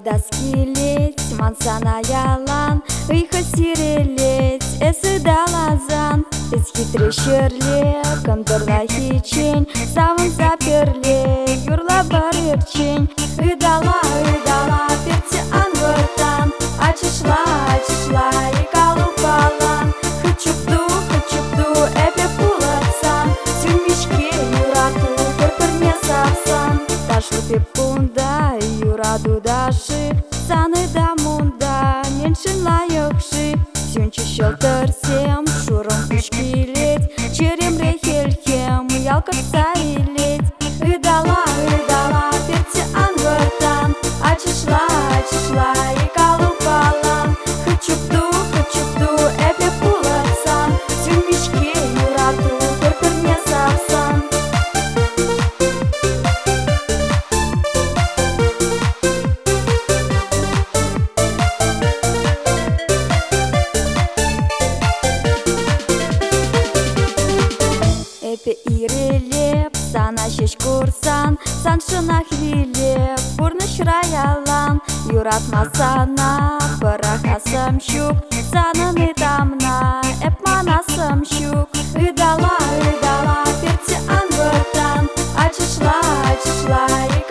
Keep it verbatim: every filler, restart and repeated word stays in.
даскилет, мансана ялан, ыйха сирелет, эсы далазан, эс хитре шерле, конторла хичень, савын заперле, юрла барырчень, ыдала, ыдала, перти ангортан, ачышла, ачышла, и калупалан, хычупду, хычупду, эпе пулатсан, сюмишке юрату, перперне савсан, ташлупе пунда, юраду даши, саны да мунда, неншин лайықши, сюнчи шелтерсем, шурым пушкилет, черем рехельхем, ялкар сарилет, ыдала, ыдала, перти ангортан, ачышла, ачышла, и калупалан, хычупду, хычупду, эпе пулатсан, сюмишке юрату, перперне савсан. Эпе ирелеп, сана шеш курсан, саншына хвилеп, пурны шраялан, юратмасана, пырахасым щук, сананы тамна, эп манасым щук, ыдала, ыдала, перти ангортан, ачышла, ачышла,